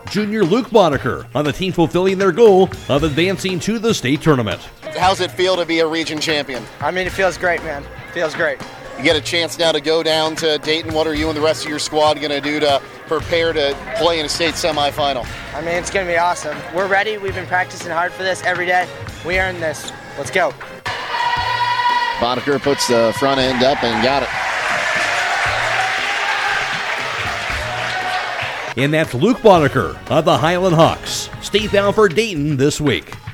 junior Luke Boddicker on the team fulfilling their goal of advancing to the state tournament. How's it feel to be a region champion? I mean, it feels great, man. It feels great. You get a chance now to go down to Dayton. What are you and the rest of your squad going to do to prepare to play in a state semifinal? I mean, it's going to be awesome. We're ready. We've been practicing hard for this every day. We earned this. Let's go. Boddicker puts the front end up and got it. And that's Luke Boddicker of the Highland Hawks. State bound for Dayton this week.